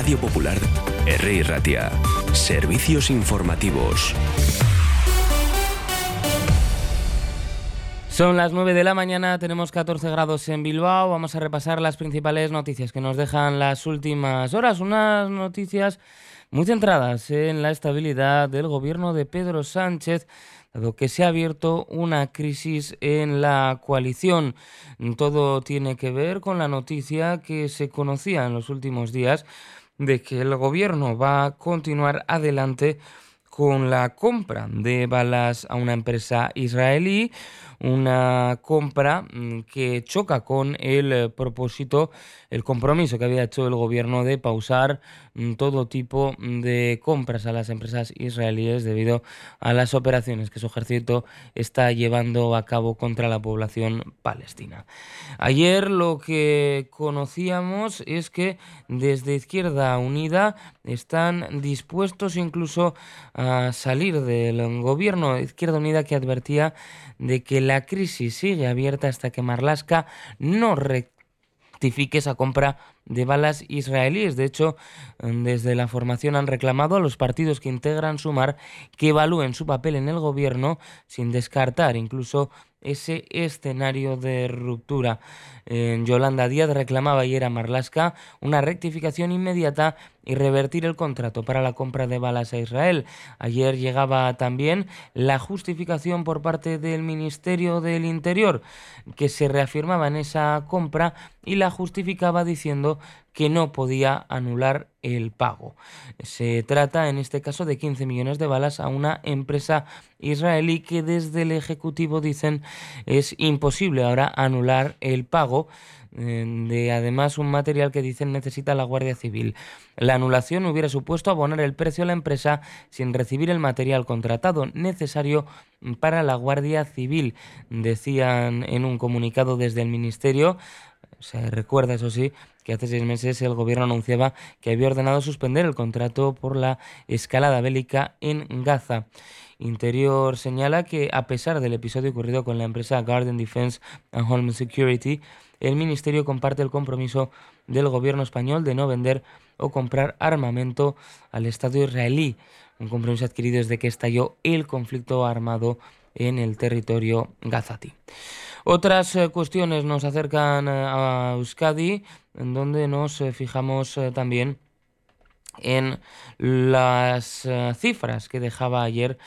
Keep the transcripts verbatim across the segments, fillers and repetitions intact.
Radio Popular, R I Ratia. Servicios informativos. Son las nueve de la mañana, tenemos catorce grados en Bilbao. Vamos a repasar las principales noticias que nos dejan las últimas horas. Unas noticias muy centradas en la estabilidad del gobierno de Pedro Sánchez, dado que se ha abierto una crisis en la coalición. Todo tiene que ver con la noticia que se conocía en los últimos días de que el gobierno va a continuar adelante con la compra de balas a una empresa israelí, una compra que choca con el propósito, el compromiso que había hecho el gobierno de pausar todo tipo de compras a las empresas israelíes debido a las operaciones que su ejército está llevando a cabo contra la población palestina. Ayer lo que conocíamos es que desde Izquierda Unida están dispuestos incluso a salir del gobierno. Izquierda Unida, que advertía de que la crisis sigue abierta hasta que Marlaska no rectifique esa compra de balas israelíes. De hecho, desde la formación han reclamado a los partidos que integran Sumar que evalúen su papel en el gobierno sin descartar incluso ese escenario de ruptura. Eh, Yolanda Díaz reclamaba ayer a Marlaska una rectificación inmediata y revertir el contrato para la compra de balas a Israel. Ayer llegaba también la justificación por parte del Ministerio del Interior, que se reafirmaba en esa compra y la justificaba diciendo que no podía anular el pago. Se trata en este caso de quince millones de balas a una empresa israelí que desde el Ejecutivo dicen es imposible ahora anular el pago de además un material que dicen necesita la Guardia Civil. La anulación hubiera supuesto abonar el precio a la empresa sin recibir el material contratado necesario para la Guardia Civil, decían en un comunicado desde el Ministerio. Se recuerda, eso sí, que hace seis meses el gobierno anunciaba que había ordenado suspender el contrato por la escalada bélica en Gaza. Interior señala que, a pesar del episodio ocurrido con la empresa Guardian Defense and Home Security, el Ministerio comparte el compromiso del gobierno español de no vender o comprar armamento al Estado israelí, un compromiso adquirido desde que estalló el conflicto armado en el territorio gazatí. Otras eh, cuestiones nos acercan eh, a Euskadi, en donde nos eh, fijamos eh, también en las eh, cifras que dejaba ayer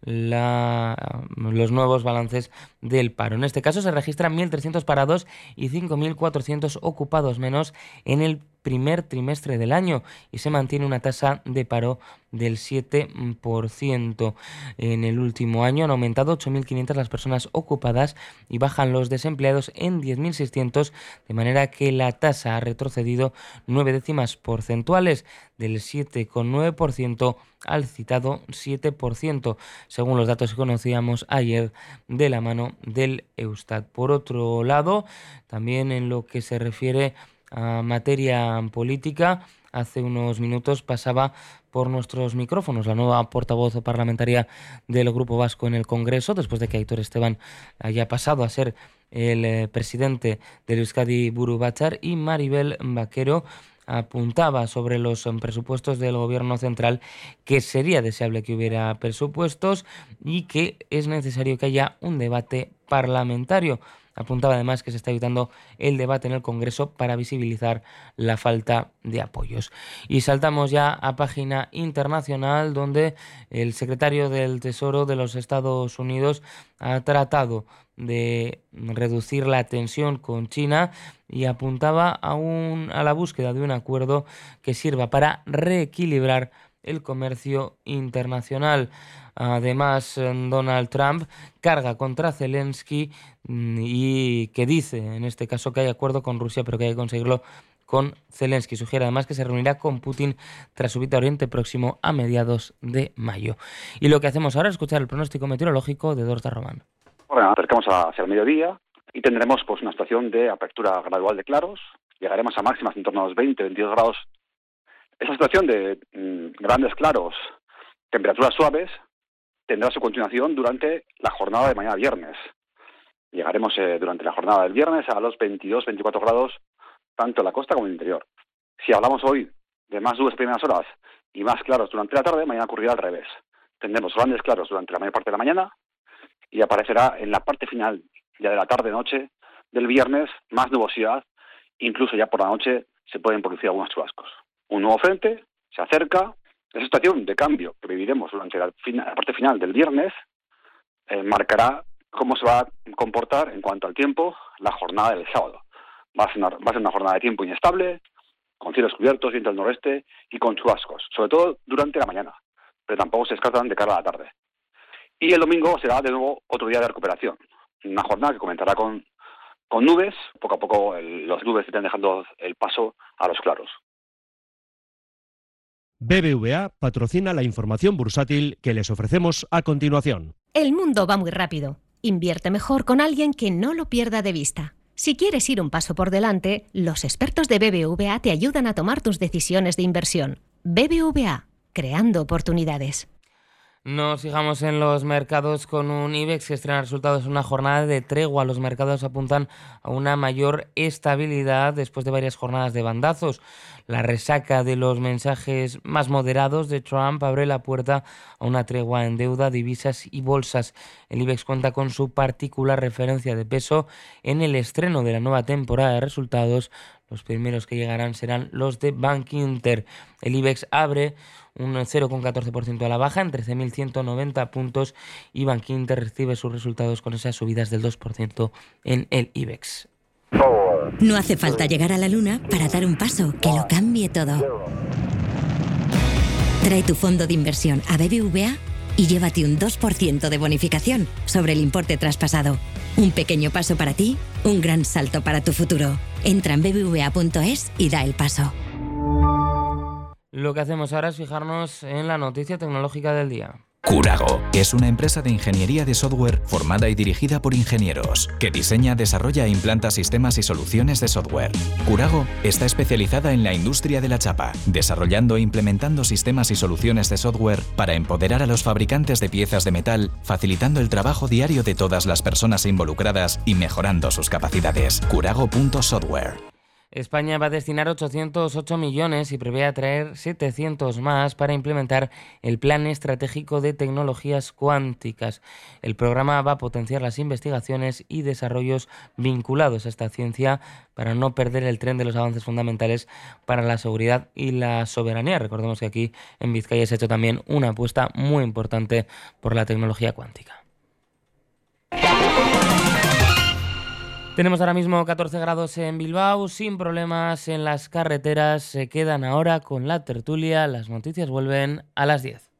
La, los nuevos balances del paro. En este caso se registran mil trescientos parados y cinco mil cuatrocientos ocupados menos en el primer trimestre del año y se mantiene una tasa de paro del siete por ciento. En el último año han aumentado ocho mil quinientas las personas ocupadas y bajan los desempleados en diez mil seiscientos, de manera que la tasa ha retrocedido nueve décimas porcentuales, del siete coma nueve por ciento al citado siete por ciento, según los datos que conocíamos ayer de la mano del Eustat. Por otro lado, también en lo que se refiere a materia política, hace unos minutos pasaba por nuestros micrófonos la nueva portavoz parlamentaria del Grupo Vasco en el Congreso, después de que Aitor Esteban haya pasado a ser el eh, presidente del Euskadi Buru Batzar, y Maribel Vaquero apuntaba sobre los presupuestos del gobierno central que sería deseable que hubiera presupuestos y que es necesario que haya un debate parlamentario. Apuntaba además que se está evitando el debate en el Congreso para visibilizar la falta de apoyos. Y saltamos ya a página internacional, donde el secretario del Tesoro de los Estados Unidos ha tratado de reducir la tensión con China y apuntaba a, un, a la búsqueda de un acuerdo que sirva para reequilibrar el comercio internacional. Además, Donald Trump carga contra Zelensky y que dice, en este caso, que hay acuerdo con Rusia, pero que hay que conseguirlo con Zelensky. Sugiere además que se reunirá con Putin tras su visita a Oriente Próximo a mediados de mayo. Y lo que hacemos ahora es escuchar el pronóstico meteorológico de Dorta Román. Bueno, acercamos hacia el mediodía y tendremos pues una situación de apertura gradual de claros. Llegaremos a máximas en torno a los veinte a veintidós grados. Esa situación de mmm, grandes claros, temperaturas suaves, tendrá su continuación durante la jornada de mañana viernes. Llegaremos eh, durante la jornada del viernes a los veintidós a veinticuatro grados, tanto en la costa como en el interior. Si hablamos hoy de más nubes primeras horas y más claros durante la tarde, mañana ocurrirá al revés. Tendremos grandes claros durante la mayor parte de la mañana y aparecerá en la parte final ya de la tarde-noche del viernes más nubosidad, incluso ya por la noche se pueden producir algunos chubascos. Un nuevo frente se acerca, esa situación de cambio que viviremos durante la, fin- la parte final del viernes eh, marcará cómo se va a comportar en cuanto al tiempo la jornada del sábado. Va a ser una, va a ser una jornada de tiempo inestable, con cielos cubiertos, viento del noreste y con chubascos, sobre todo durante la mañana, pero tampoco se descartan de cara a la tarde. Y el domingo será de nuevo otro día de recuperación, una jornada que comenzará con, con nubes, poco a poco el, los nubes están dejando el paso a los claros. B B V A patrocina la información bursátil que les ofrecemos a continuación. El mundo va muy rápido. Invierte mejor con alguien que no lo pierda de vista. Si quieres ir un paso por delante, los expertos de B B V A te ayudan a tomar tus decisiones de inversión. B B V A, creando oportunidades. Nos fijamos en los mercados con un IBEX que estrena resultados en una jornada de tregua. Los mercados apuntan a una mayor estabilidad después de varias jornadas de bandazos. La resaca de los mensajes más moderados de Trump abre la puerta a una tregua en deuda, divisas y bolsas. El IBEX cuenta con su particular referencia de peso en el estreno de la nueva temporada de resultados. Los primeros que llegarán serán los de Bankinter. El IBEX abre un cero coma catorce por ciento a la baja en trece mil ciento noventa puntos y Bankinter recibe sus resultados con esas subidas del dos por ciento en el IBEX. No hace falta llegar a la luna para dar un paso que lo cambie todo. Trae tu fondo de inversión a B B V A y llévate un dos por ciento de bonificación sobre el importe traspasado. Un pequeño paso para ti, un gran salto para tu futuro. Entra en b b v a punto es y da el paso. Lo que hacemos ahora es fijarnos en la noticia tecnológica del día. Curago es una empresa de ingeniería de software formada y dirigida por ingenieros que diseña, desarrolla e implanta sistemas y soluciones de software. Curago está especializada en la industria de la chapa, desarrollando e implementando sistemas y soluciones de software para empoderar a los fabricantes de piezas de metal, facilitando el trabajo diario de todas las personas involucradas y mejorando sus capacidades. Curago punto software. España va a destinar ochocientos ocho millones y prevé atraer setecientos más para implementar el Plan Estratégico de Tecnologías Cuánticas. El programa va a potenciar las investigaciones y desarrollos vinculados a esta ciencia para no perder el tren de los avances fundamentales para la seguridad y la soberanía. Recordemos que aquí en Vizcaya se ha hecho también una apuesta muy importante por la tecnología cuántica. Tenemos ahora mismo catorce grados en Bilbao, sin problemas en las carreteras. Se quedan ahora con la tertulia. Las noticias vuelven a las diez.